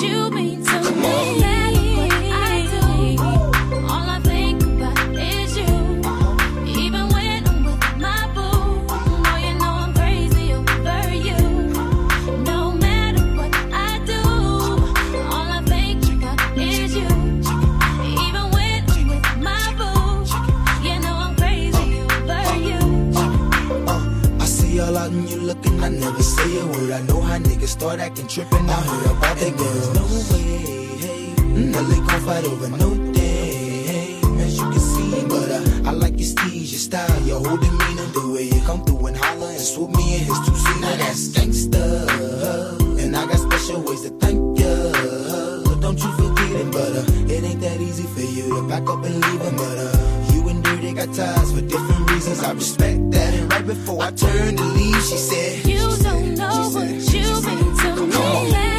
you mean to me. No matter what I do, all I think about is you. Even when I'm with my boo, oh, you know I'm crazy over you. No matter what I do, all I think about is you. Even when I'm with my boo, you know I'm crazy over you. I see all out and you looking, I never say a word. I know how niggas start acting trippin'. I heard about that girl. No way, hey. Now they gon' fight over no day, hey. As you can see, but I like your steez, your style, your whole demeanor, the way you come through and holler and swoop me in his two-seater. Now that's gangsta, and I got special ways to thank you. Don't you forget it, but it ain't that easy for you to back up and leave him, but you and Dirty got ties for different reasons. I respect that, and right before I turned to leave, she said, you don't know what you mean to me.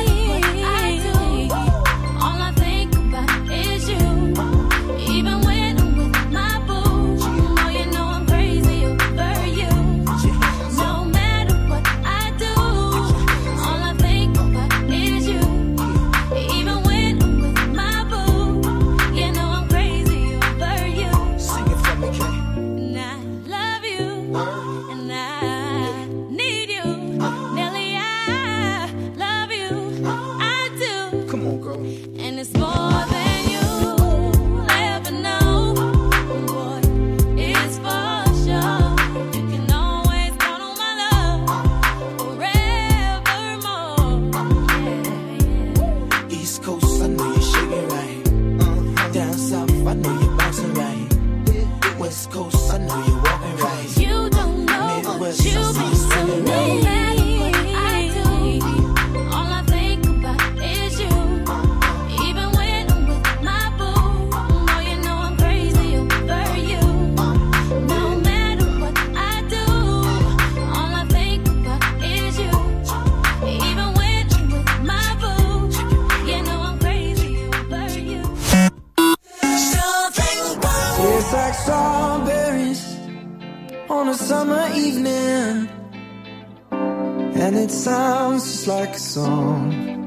Like a song.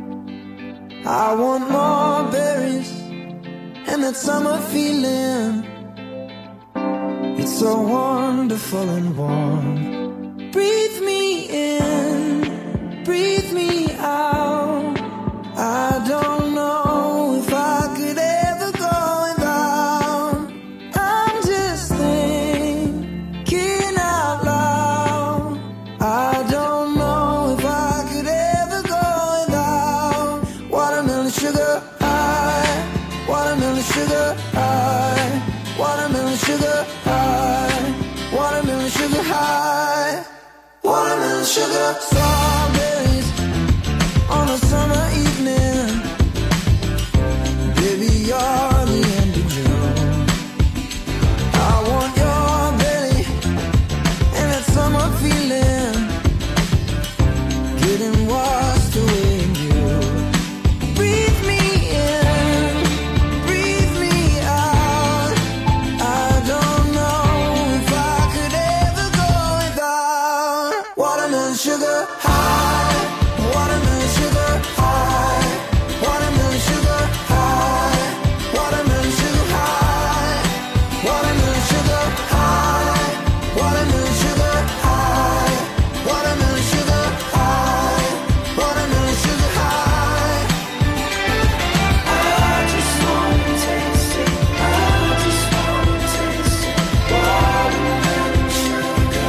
I want more berries and that summer feeling. It's so wonderful and warm. Breathe me in, breathe me out. I don't know if I could ever go without. I'm just thinking out loud. I don't know if I could ever go without watermelon sugar high, watermelon sugar high, watermelon sugar high, watermelon sugar high, watermelon sugar. Strawberries on a summer evening. Baby, you're the end of June. I want your belly and that summer feeling, getting washed away in you. Breathe me in, breathe me out. I don't know if I could ever go without watermelon sugar high, watermelon sugar high, watermelon sugar high, watermelon sugar high, watermelon sugar high, watermelon sugar high, watermelon sugar high, watermelon sugar high. I just wanna taste it, I just wanna taste it, watermelon sugar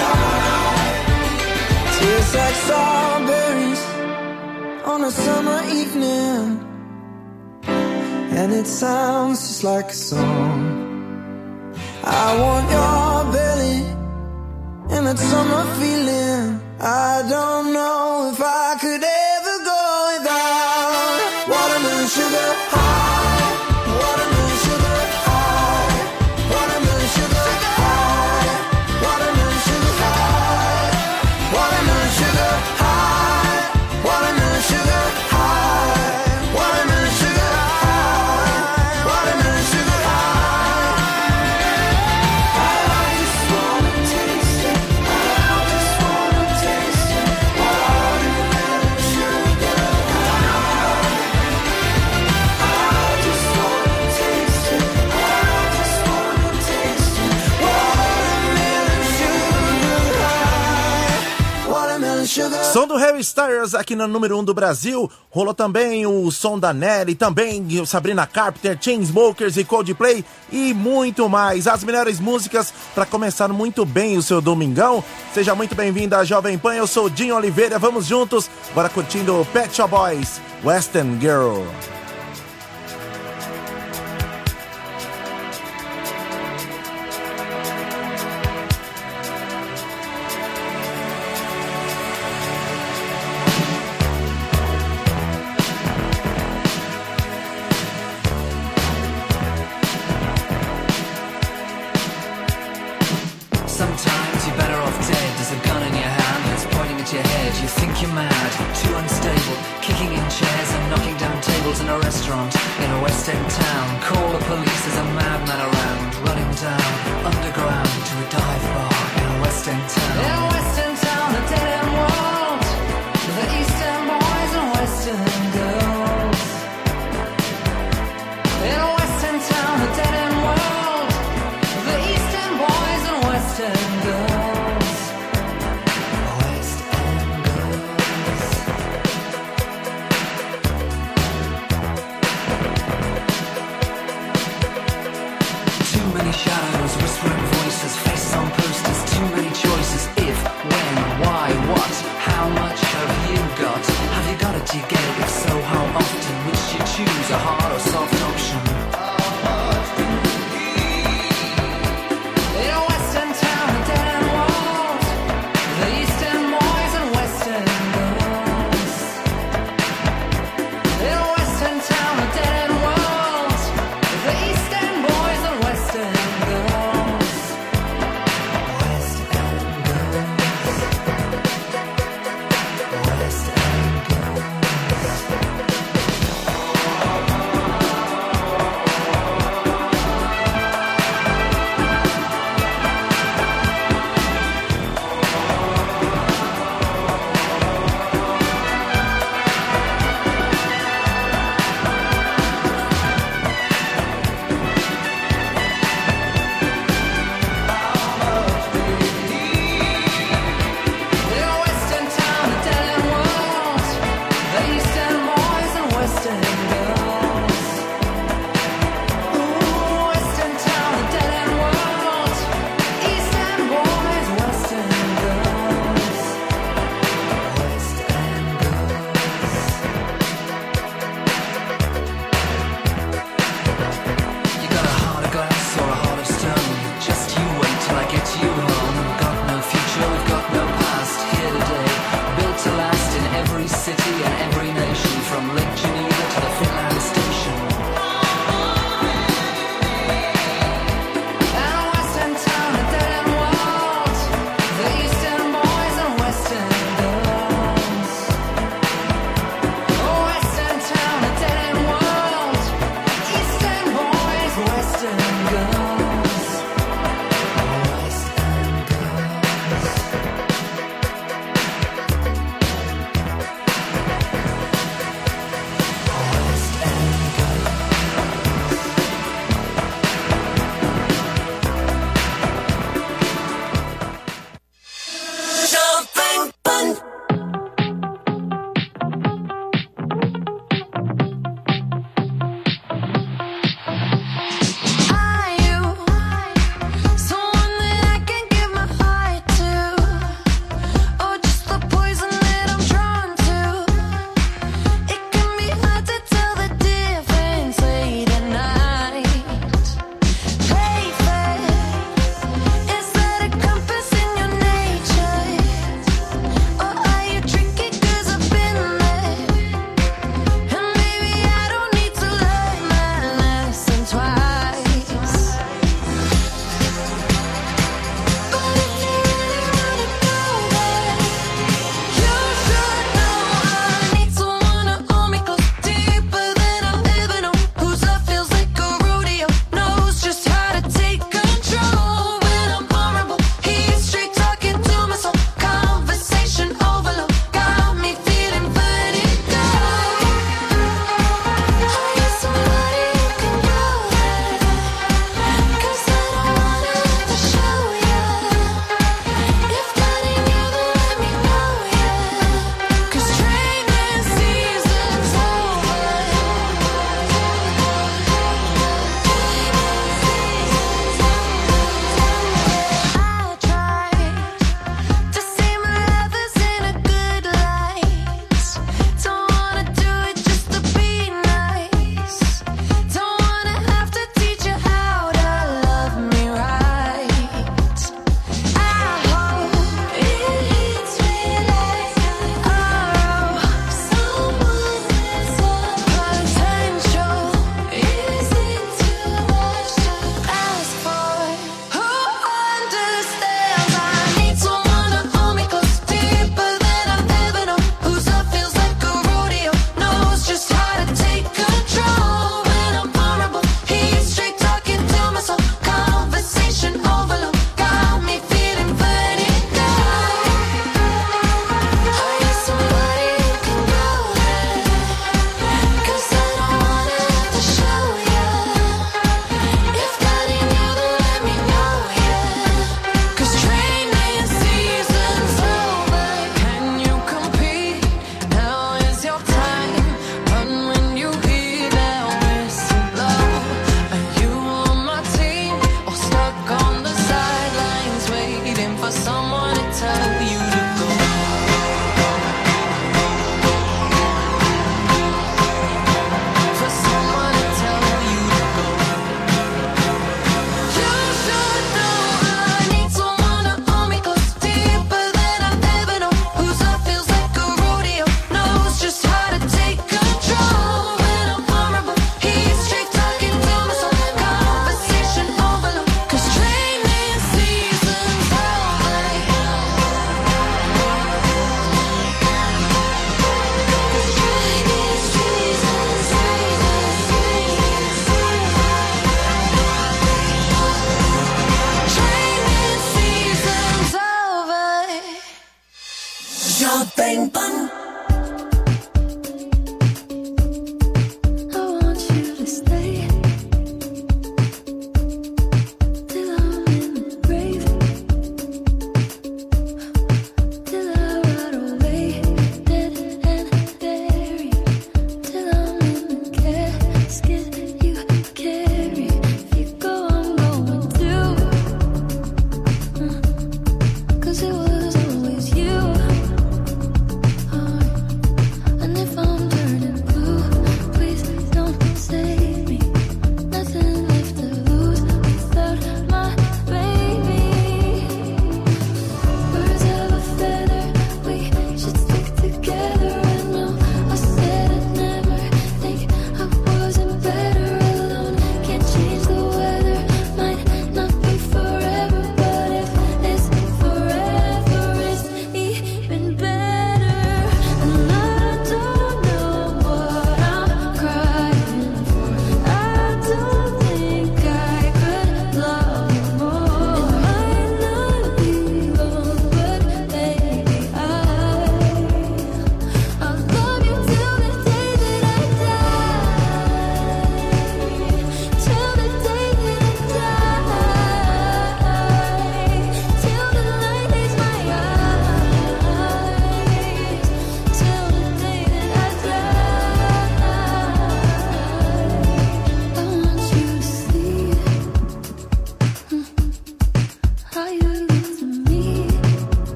high. Tastes like strawberries on a summer evening, and it sounds just like a song. I want your belly and that summer feeling. I don't know if I could ever go without watermelon sugar high, watermelon sugar high, watermelon sugar high, watermelon sugar high, watermelon sugar high, watermelon sugar high, watermelon sugar high, watermelon sugar high. I just wanna taste it, I just wanna taste it, watermelon sugar high. Som do Harry Styles aqui no número 1 do Brasil. Rolou também o som da Nelly, também Sabrina Carpenter, Chainsmokers e Coldplay e muito mais. As melhores músicas para começar muito bem o seu domingão. Seja muito bem-vindo à Jovem Pan, eu sou o Dinho Oliveira. Vamos juntos, bora curtindo o Pet Shop Boys, Western Girl.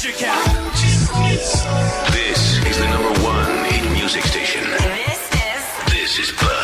Magic Hour. This is the number one hit music station. This is Burn.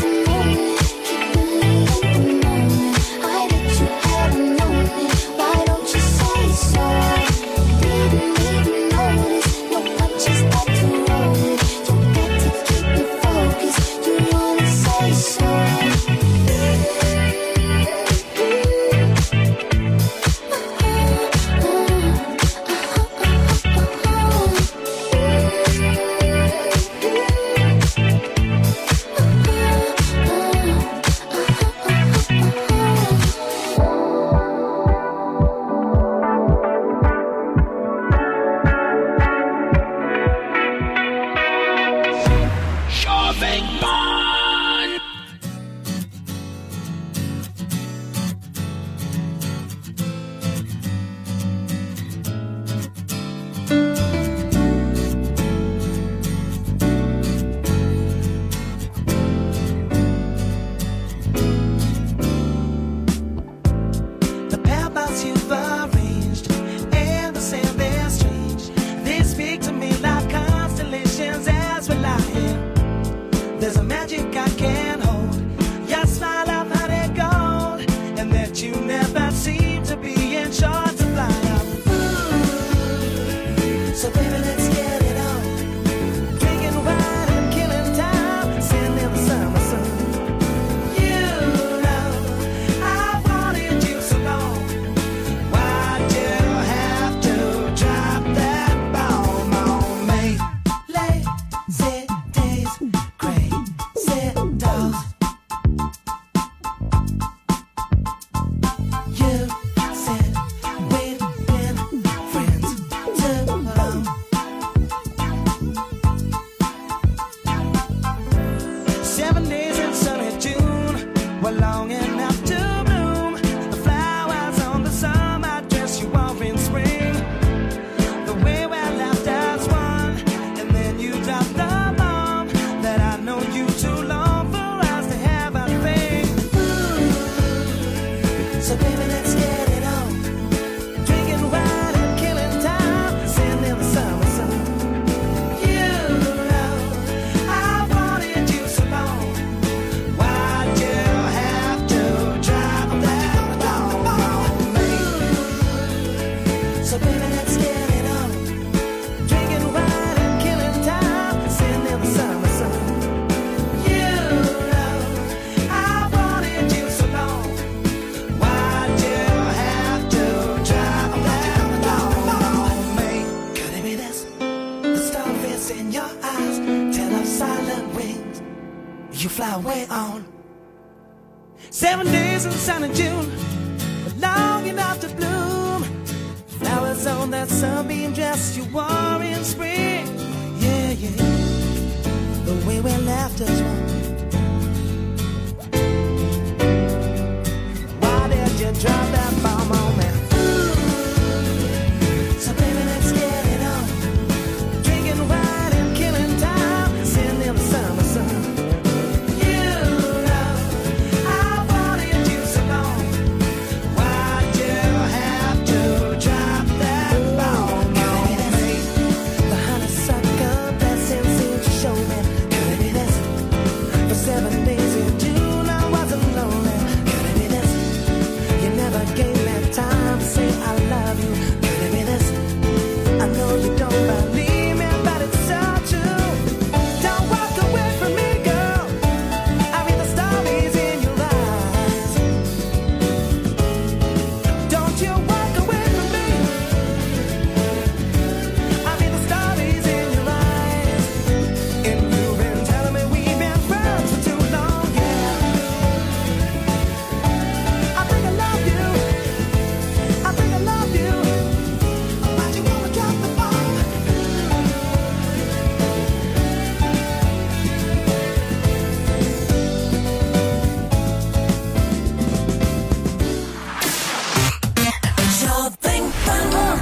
Why you fly away on. 7 days in sunny June, but long enough to bloom. Flowers on that sunbeam dress you wore in spring. Yeah, yeah, the way we left us wrong. Why did you drop that bomb on me? So baby, let's get it on. Drinking wine and killing time, sitting in the summer sun. You know I wanted you so long. Why'd you have to drop that bomb on me? The honeysuckle blessing seemed to show me. Could it be this? For 7 days in June I wasn't lonely. Could it be this? You never gave me time to say I love you. Could it be this? I know you don't believe me, but it's so true. Don't walk away from me, girl. I read the stories in your eyes. Don't you walk away from me. I read the stories in your eyes. And you've been telling me we've been friends for too long, yeah. I think I love you. I think I love you. Why'd you wanna drop the bomb? Something fun.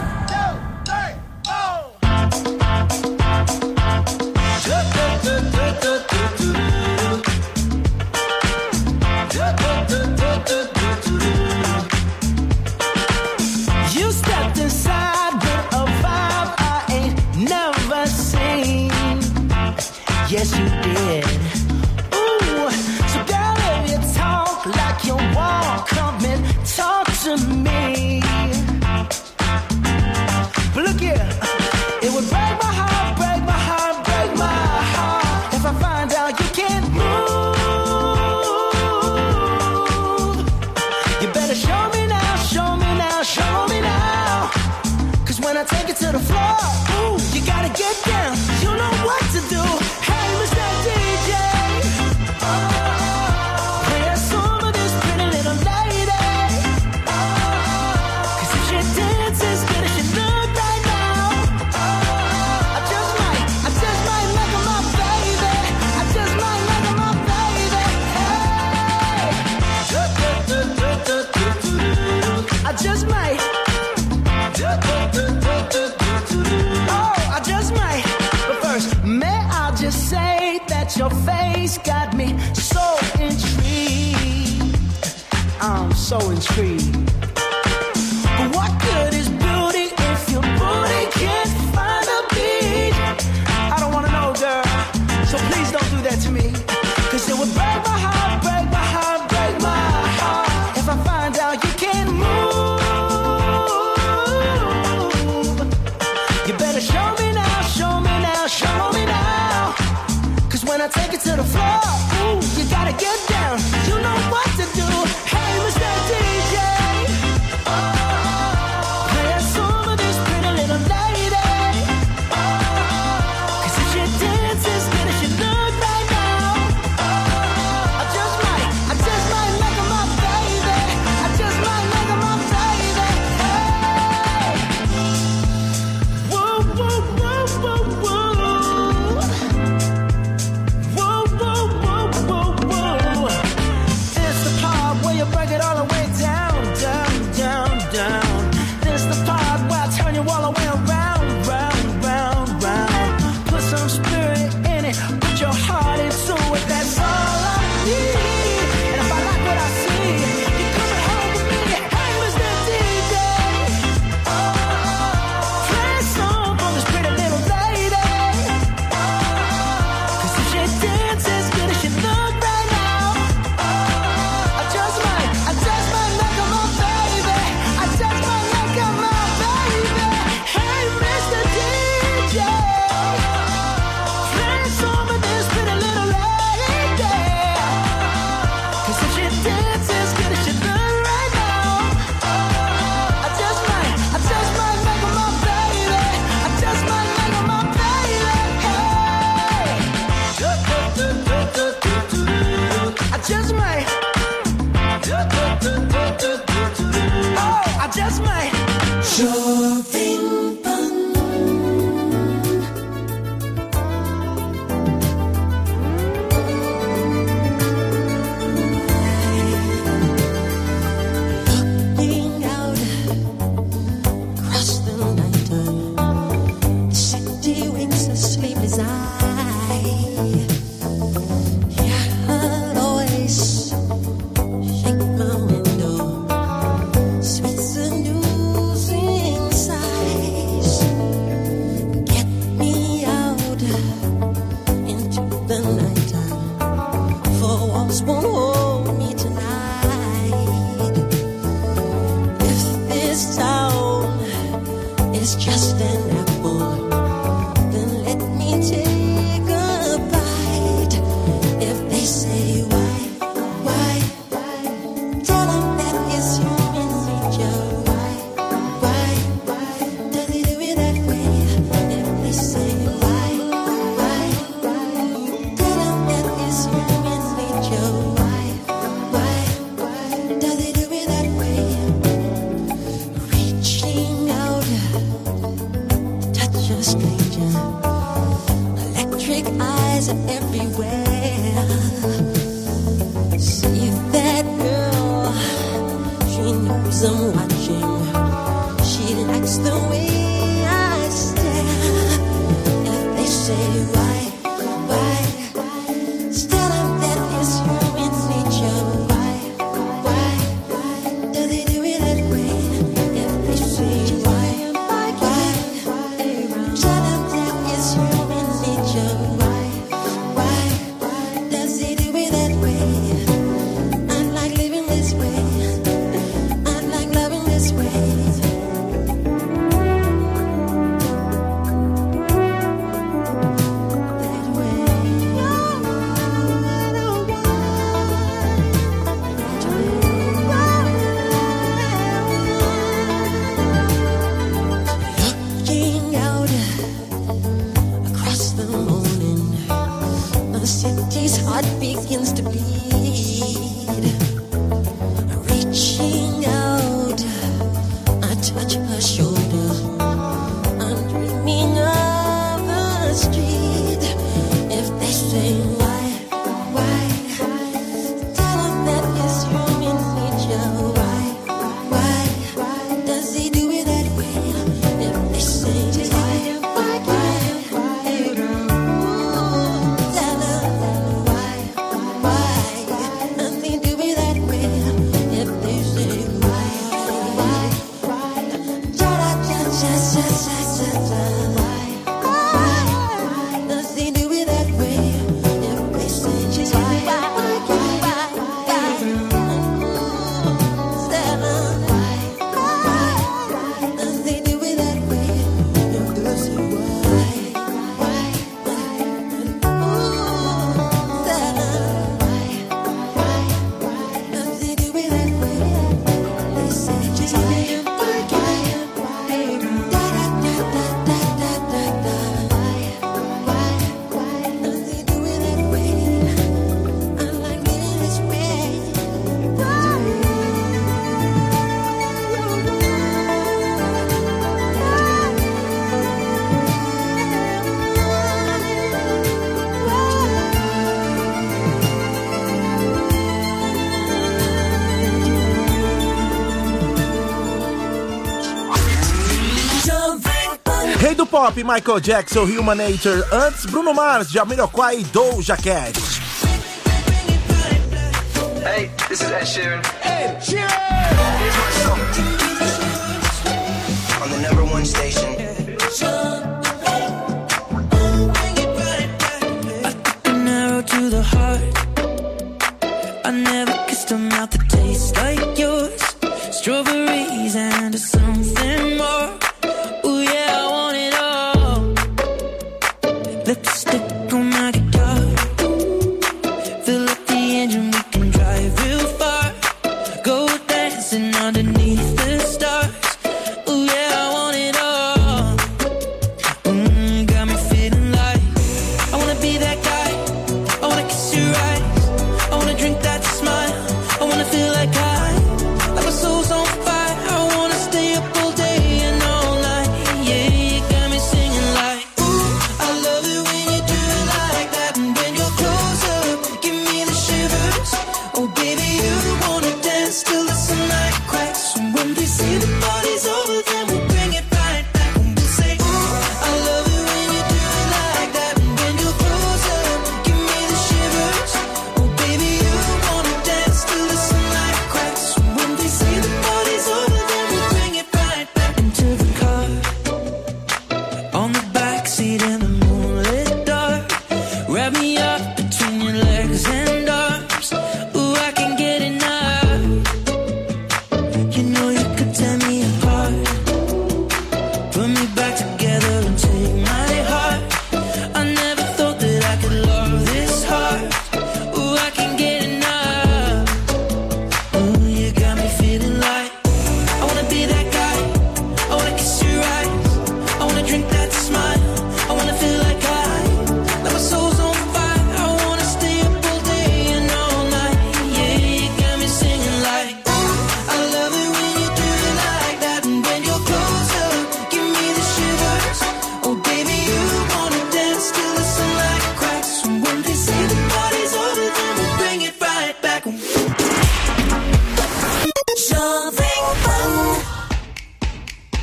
You stepped inside with a vibe I ain't never seen. Yes, you did. Ooh, so girl, if you talk like you walk, come and talk to me. But look here, it would break my heart, break my heart, break my heart if I find out you can't move. You better show me now, show me now, show me now. 'Cause when I take it to the floor, ooh, you gotta get down. You know what to do. Hey, Mr. DJ, play a song of this pretty little lady. 'Cause if she dances good as she look right now, I just might make her my baby. I just might make her my baby. Hey, I just might. Oh, I just might. But first, may I just say that your face got me so intrigued. I'm so intrigued. But what good is beauty if your booty can't find a beat? I don't wanna know, girl. So please don't do that to me. 'Cause it would break my heart, break my heart, break my heart if I find out you can't move. You better show me now, show me now, show me now. 'Cause when I take it to the floor, ooh, you gotta get down. You know what to do. Hey, Mr. DJ. are everywhere. See that girl, she knows I'm watching. She likes the way I stare. If they say why, still I'm that is human nature. Why do they do it that way? If they say why, shut up, that is human nature. Why does he do it that way? I like living this way. I like loving this way. Looking out across the morning, the city's heart begins to bleed. Reaching out, I touch her shoulder. I'm dreaming of the street. If they say why, tell them that is human nature. Why does he do it that way? If they say why, tell them why does he do it that way? If they say why, does he do it that way? If they say does he do it that way? If they say does he do it that way? They say does he do it that way? I like living this way. Rei do pop, Michael Jackson, Human Nature. Antes, Bruno Mars, Jamiroquai e Doja Cat. Hey, this is Ed Sheeran. Here's my song. On the #1 station. An arrow to the heart. I never kissed a mouth that tastes like yours. Strawberries and something more. Ooh yeah, I want it all. Lipstick on my guitar. Fill up the engine, we can drive real far. Go dancing underneath the stars. Ooh yeah, I want it all. Got me feeling like I wanna be that guy. I wanna kiss your eyes. I wanna drink that smile. I wanna feel like my soul's on fire. I wanna stay up all day.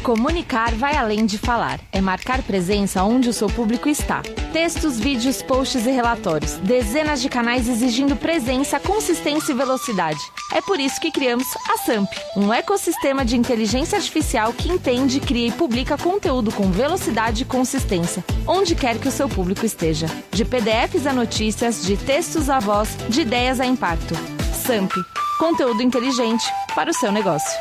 Comunicar vai além de falar. É marcar presença onde o seu público está. Textos, vídeos, posts e relatórios. Dezenas de canais exigindo presença, consistência e velocidade. É por isso que criamos a SAMP, um ecossistema de inteligência artificial que entende, cria e publica conteúdo com velocidade e consistência, onde quer que o seu público esteja. De PDFs a notícias, de textos a voz, de ideias a impacto. SAMP, conteúdo inteligente para o seu negócio.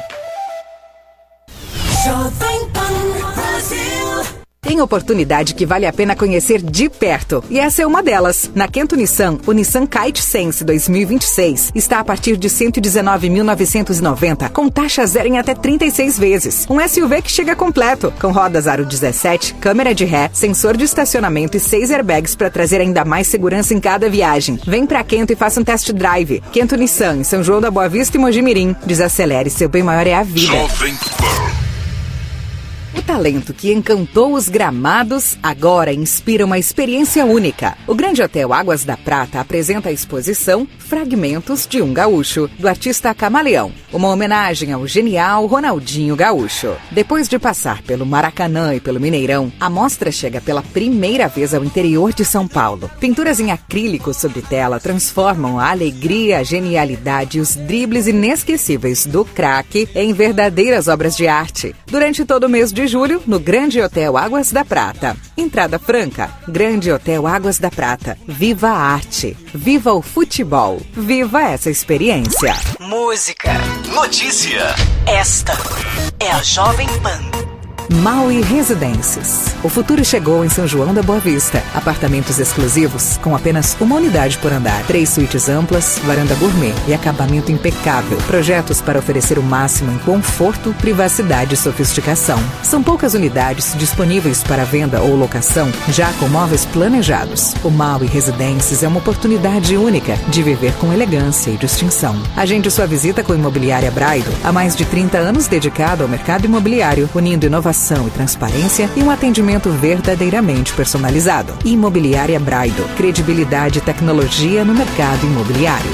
Jovem Pan Brasil. Tem oportunidade que vale a pena conhecer de perto. E essa é uma delas. Na Kento Nissan, o Nissan Kite Sense 2026 está a partir de R$ 119.990, com taxa zero em até 36 vezes. Um SUV que chega completo, com rodas aro 17, câmera de ré, sensor de estacionamento e 6 airbags para trazer ainda mais segurança em cada viagem. Vem pra Kento e faça um test drive. Kento Nissan, em São João da Boa Vista e Mojimirim. Desacelere, seu bem maior é a vida. Jovem Pan. O talento que encantou os gramados agora inspira uma experiência única. O Grande Hotel Águas da Prata apresenta a exposição Fragmentos de um Gaúcho, do artista Camaleão, uma homenagem ao genial Ronaldinho Gaúcho. Depois de passar pelo Maracanã e pelo Mineirão, a mostra chega pela primeira vez ao interior de São Paulo. Pinturas em acrílico sobre tela transformam a alegria, a genialidade e os dribles inesquecíveis do craque em verdadeiras obras de arte. Durante todo o mês de julho, no Grande Hotel Águas da Prata. Entrada franca. Grande Hotel Águas da Prata. Viva a arte. Viva o futebol. Viva essa experiência. Música. Notícia. Esta é a Jovem Pan. Maui Residências. O futuro chegou em São João da Boa Vista. Apartamentos exclusivos com apenas uma unidade por andar. 3 suítes amplas, varanda gourmet e acabamento impecável. Projetos para oferecer o máximo em conforto, privacidade e sofisticação. São poucas unidades disponíveis para venda ou locação, já com móveis planejados. O Maui Residências é uma oportunidade única de viver com elegância e distinção. Agende sua visita com a Imobiliária Braido. Há mais de 30 anos dedicado ao mercado imobiliário, unindo inovação e transparência e um atendimento verdadeiramente personalizado. Imobiliária Braido. Credibilidade e tecnologia no mercado imobiliário.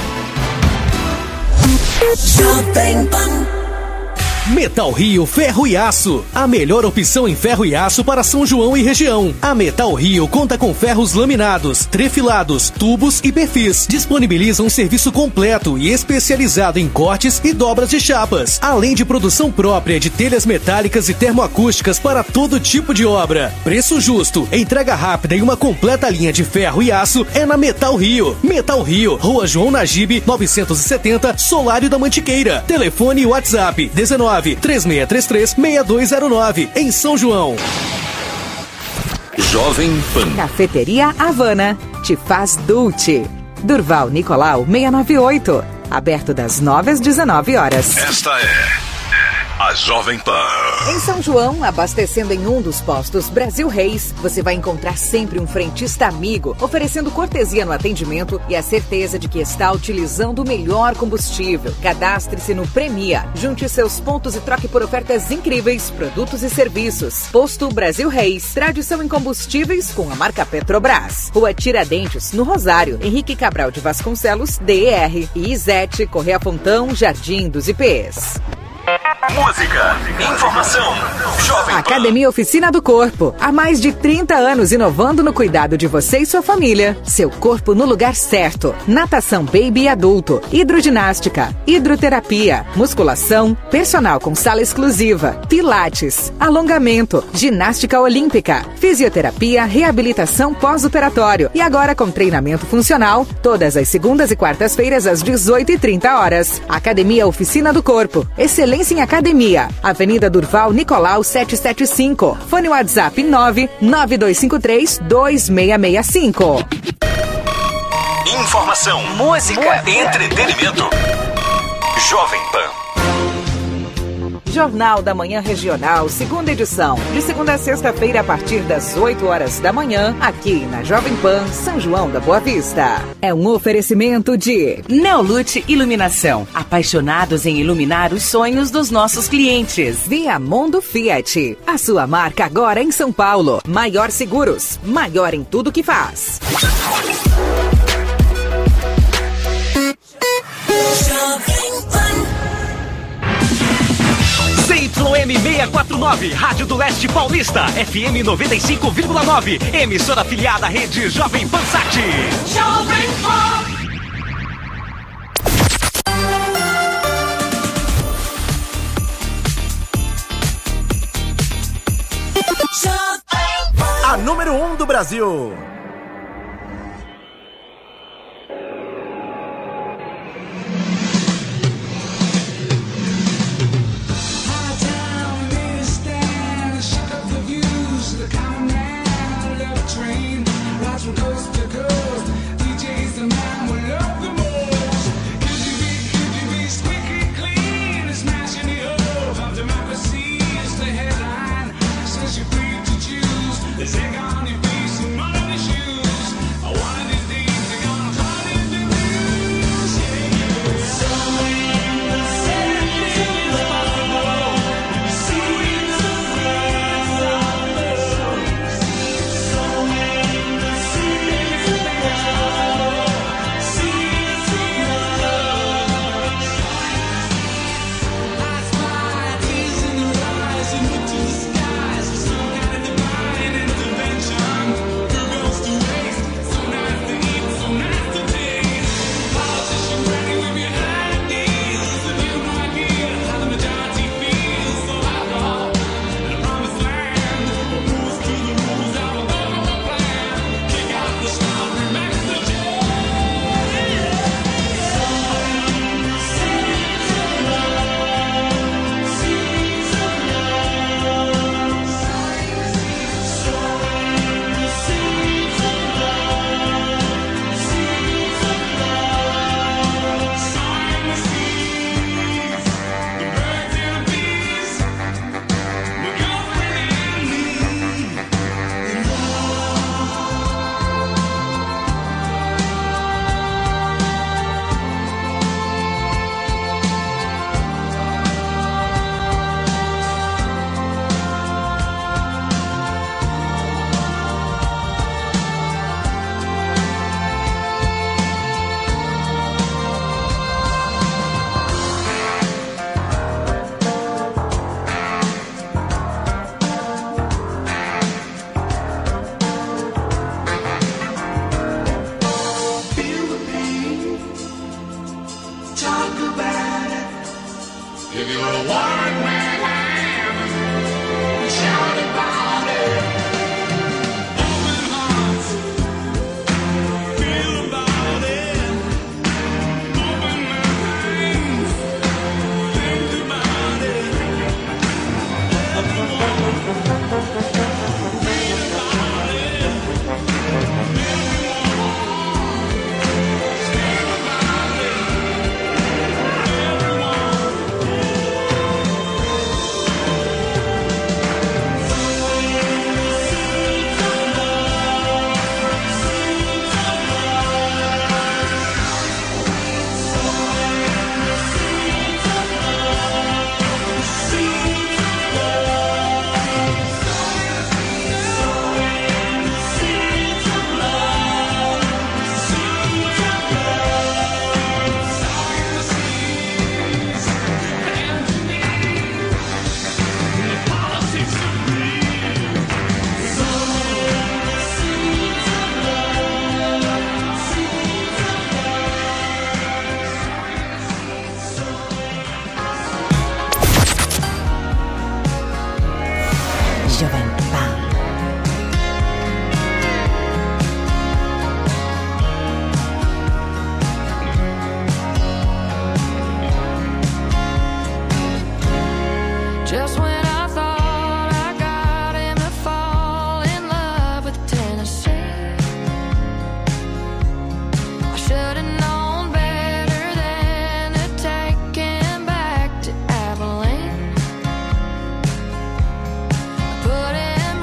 Jovem Pan. Metal Rio Ferro e Aço, a melhor opção em ferro e aço para São João e região. A Metal Rio conta com ferros laminados, trefilados, tubos e perfis. Disponibiliza um serviço completo e especializado em cortes e dobras de chapas, além de produção própria de telhas metálicas e termoacústicas para todo tipo de obra. Preço justo, entrega rápida e uma completa linha de ferro e aço é na Metal Rio. Metal Rio, Rua João Nagibe, 970, Solário da Mantiqueira. Telefone e WhatsApp 19-3633-6209, em São João. Jovem Pan. Cafeteria Havana, te faz Dulce. Durval Nicolau 698, aberto das 9 às 19 horas. Esta é a Jovem Pan. Em São João, abastecendo em um dos postos Brasil Reis, você vai encontrar sempre um frentista amigo, oferecendo cortesia no atendimento e a certeza de que está utilizando o melhor combustível. Cadastre-se no Premia, junte seus pontos e troque por ofertas incríveis, produtos e serviços. Posto Brasil Reis, tradição em combustíveis com a marca Petrobras. Rua Tiradentes, no Rosário, Henrique Cabral de Vasconcelos, DER. E Izete, Correia Fontão, Jardim dos IPs. Música, informação, Jovem Pan. Academia Oficina do Corpo. Há mais de 30 anos inovando no cuidado de você e sua família. Seu corpo no lugar certo. Natação baby e adulto. Hidroginástica. Hidroterapia. Musculação. Personal com sala exclusiva. Pilates. Alongamento. Ginástica olímpica. Fisioterapia. Reabilitação pós-operatório. E agora com treinamento funcional. Todas as segundas e quartas-feiras às 18h30. Academia Oficina do Corpo. Excelência em academia. Avenida Durval Nicolau 775. Fone WhatsApp 992532665. Informação, música, entretenimento. Jovem Pan. Jornal da Manhã Regional, segunda edição. De segunda a sexta-feira, a partir das 8 horas da manhã, aqui na Jovem Pan, São João da Boa Vista. É um oferecimento de Neolute Iluminação. Apaixonados em iluminar os sonhos dos nossos clientes. Viamundo Fiat. A sua marca agora em São Paulo. Maior Seguros. Maior em tudo que faz. Jovem Pan. ZYM 649, Rádio do Leste Paulista, FM 95,9, emissora afiliada à rede Jovem Pan Sat. Jovem Pan. A número 1 do Brasil. Put in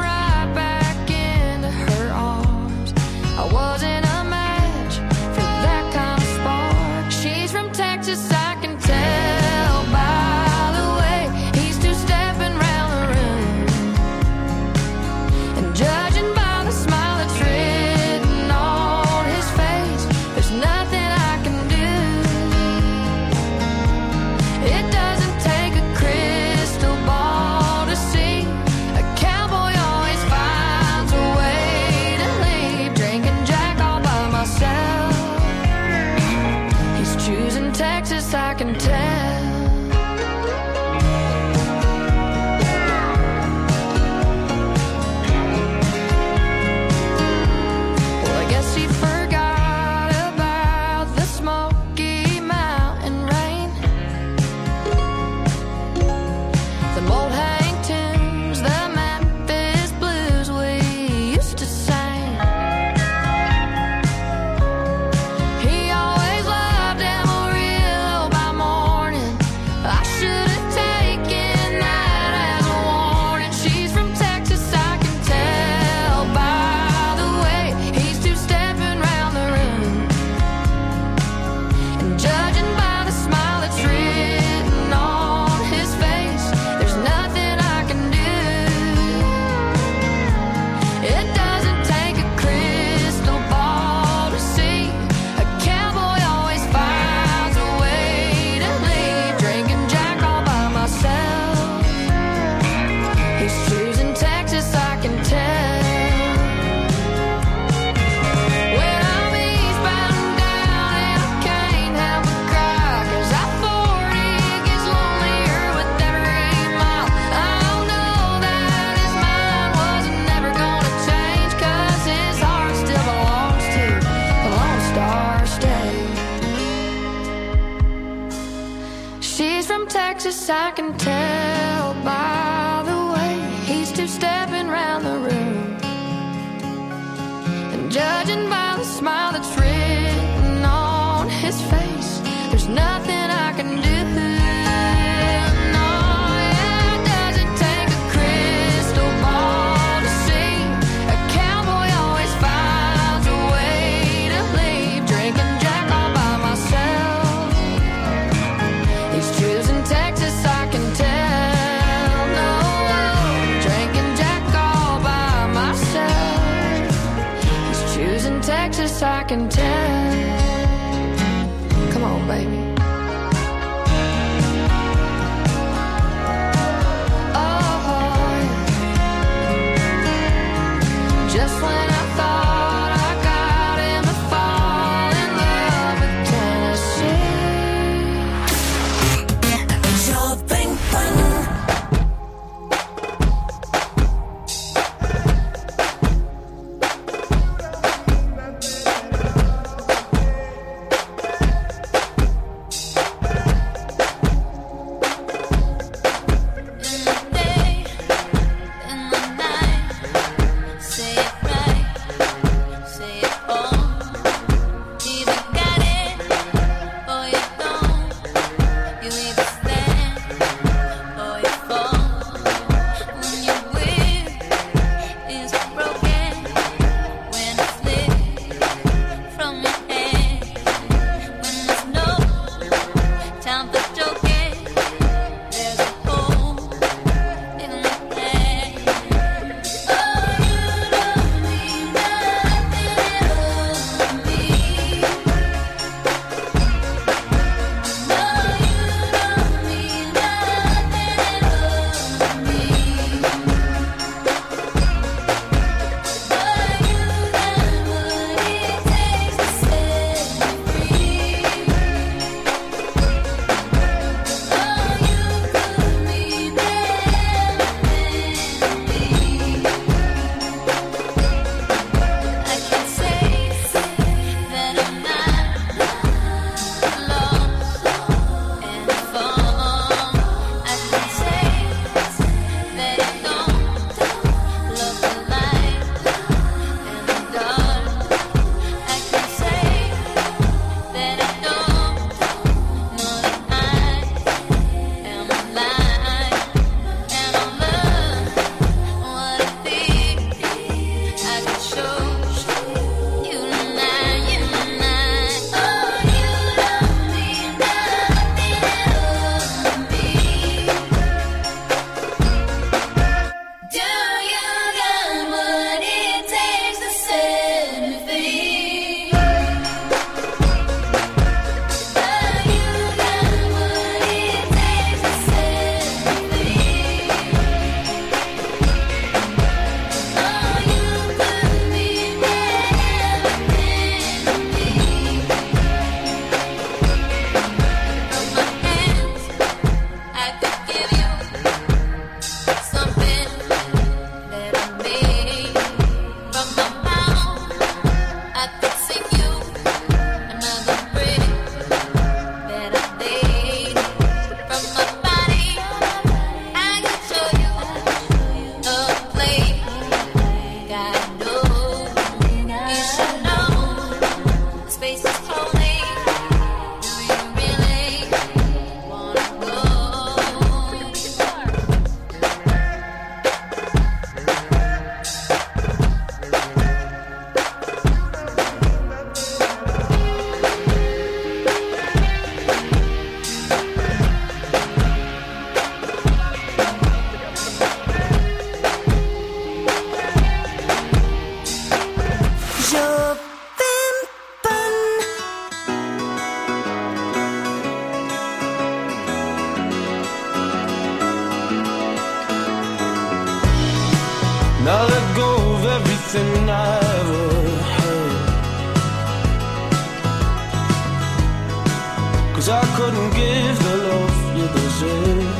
Yes, I can tell by the way he's two-stepping round the room, and judging by the smile that's written on his face, there's nothing I can do. No, it doesn't take a crystal ball to see. A cowboy always finds a way to leave. Drinking Jack all by myself. He's choosing Texas, I can tell. No, drinking Jack all by myself. He's choosing Texas, I can tell. Come on, baby. Just when I thought I got him to fall in love with Tennessee. Jovem Pan. Now let go of everything I ever heard, 'cause I couldn't give the love you deserve.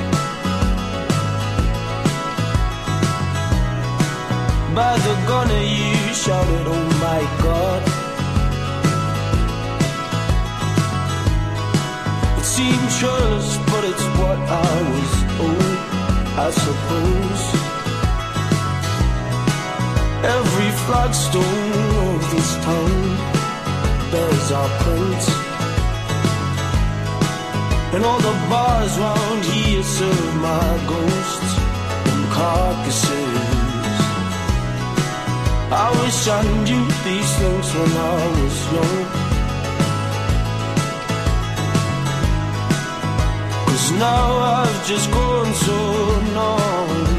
By the gunner you shouted, oh my God. It's seems careless, but it's what I was owed, I suppose. Every flagstone of this town bears our prints, and all the bars round here serve my ghosts and carcasses. I wish I knew these things when I was young, 'cause now I've just grown so numb.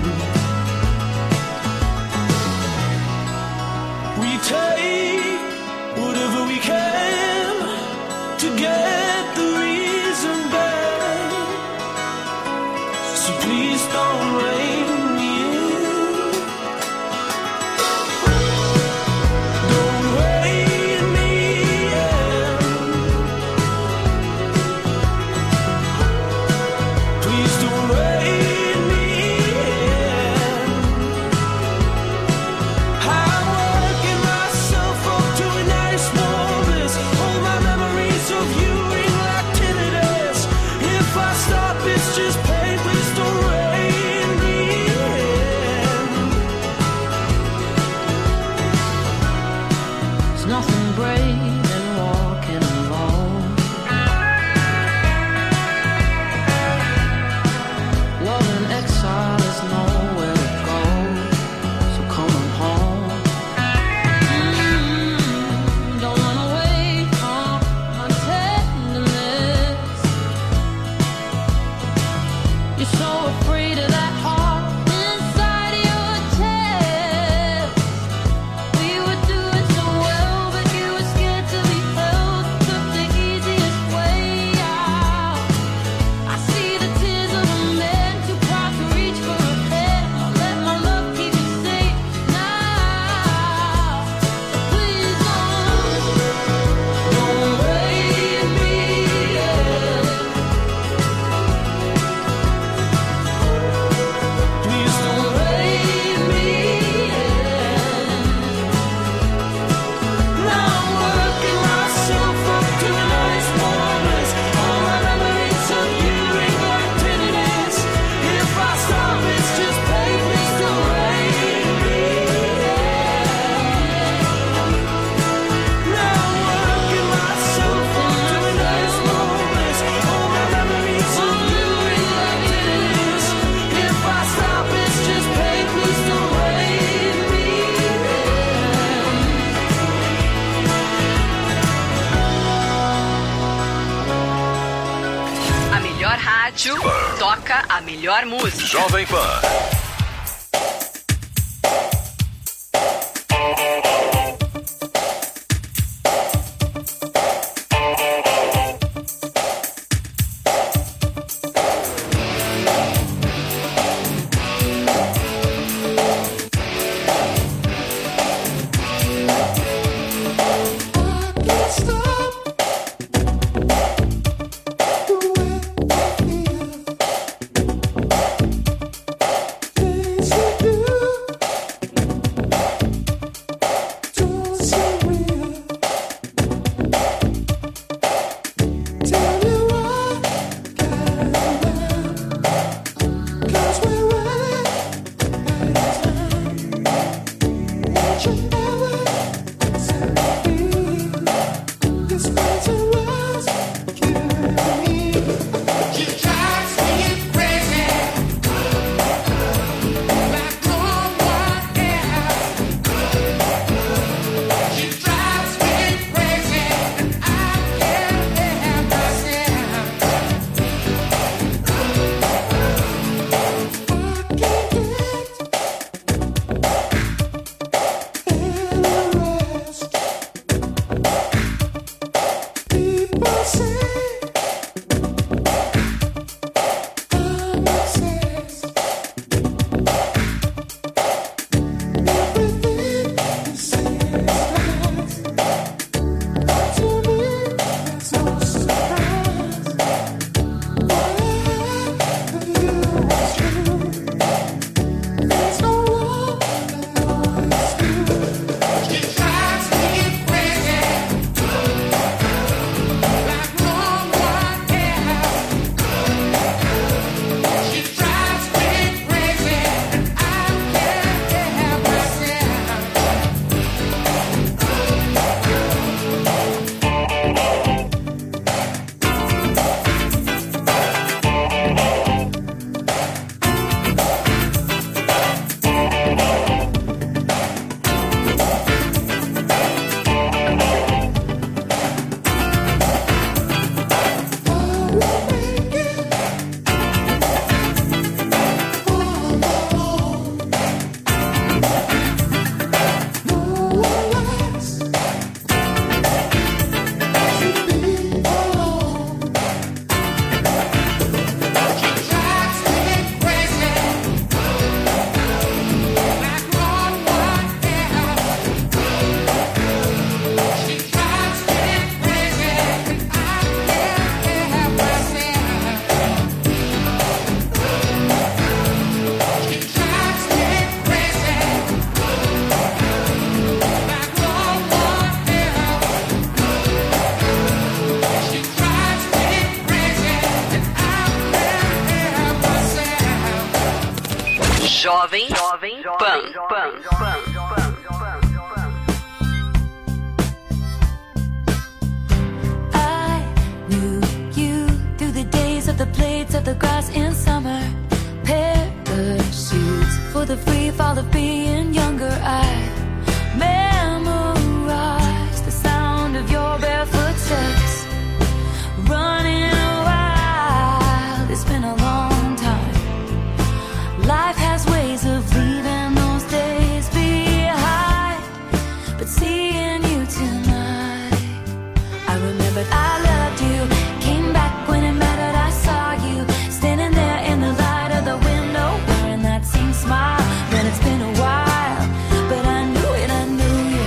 We take whatever we can to get the reason back, so please don't rein me in. Don't rein me in. Please don't rein me in. I'm working myself up to a nice warm bliss. All my memories of you ring like tinnitus. If I stop, it's just pain. Please don't rein me in. There's nothing brave in walking alone. Love in exile is nowhere to go, so come on home. Don't run away from my tenderness. You're so afraid of that heart inside your chest. We were doing so well, but you were scared to be held. Took the easiest way out. I see the tears of a man too proud to reach for a pen. I'll let my love keep you safe now. Please don't rein me in. Please don't rein me in. Now I'm working myself up to a nice warm bliss. All my memories of you ring like tinnitus. If I stop, it's just pain. Please don't rein me in. Now I'm working myself up to a nice warm bliss. All my memories of you ring like tinnitus. If I stop, it's just pain. Please don't rein me in. A melhor rádio toca a melhor música. Jovem Pan. Stop. I knew you through the days of the blades of the grass in summer. Parachutes for the free fall of being younger. I memorized the sound of your barefoot steps. Running wild, it's been a long time. Life has ways of leaving those days behind. But seeing you tonight, I remembered I loved you. Came back when it mattered, I saw you standing there in the light of the window, wearing that same smile. Man, it's been a while, but I knew it, I knew you.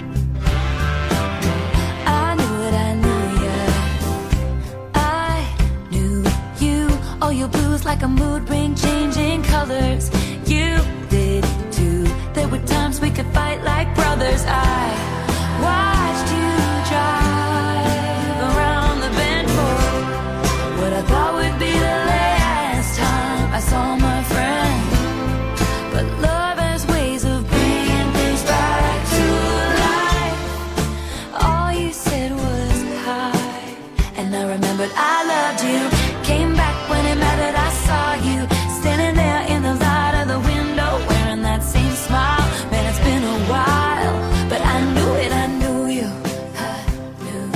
I knew it, I knew you. I knew you. All your blues like a mood ring, changing colors. You did too. There were times we could fight like brothers. I watched you drive around the bend for what I thought would be the last time I saw my friend. But love has ways of bringing things back to life. All you said was hi, and I remembered I loved you. Came back when it mattered, I saw you standing there in the light of the window, wearing that same smile. Man, it's been a while, but I knew it, I knew you. I knew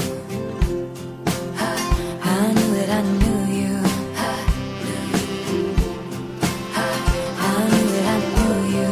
it, I knew you. I knew it, I knew you.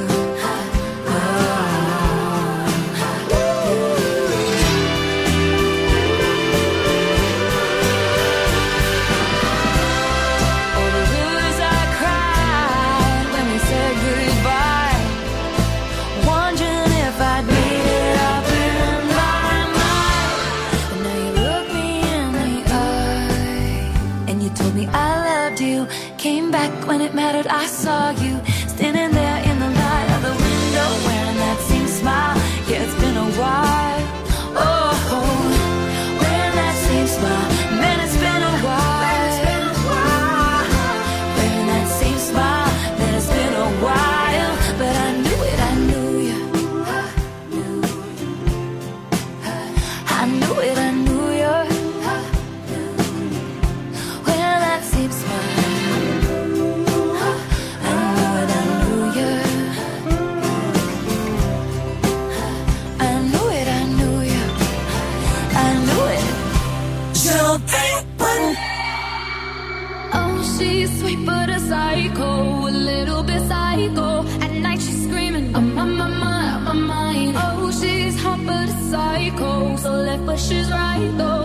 All the rivers I cried when we said goodbye, wondering if I'd made it up in my mind. But now you look me in the eye, and you told me I loved you. Came back when it mattered, I saw you standing there in the light of the window, wearing that same smile. Yeah, it's been a while. Oh, wearing that same smile. Man, it's been a while. Wearing that same smile. Man, it's been a while. But I knew it, I knew you. I knew it, I knew you. Wearing that same smile. I knew it, I knew you. I knew it, I knew you. I knew it. Oh, she's sweet but a psycho, a little bit psycho. At night she's screaming, I'm on my mind, I'm on my mind. Oh, she's hot but a psycho, so left but she's right though.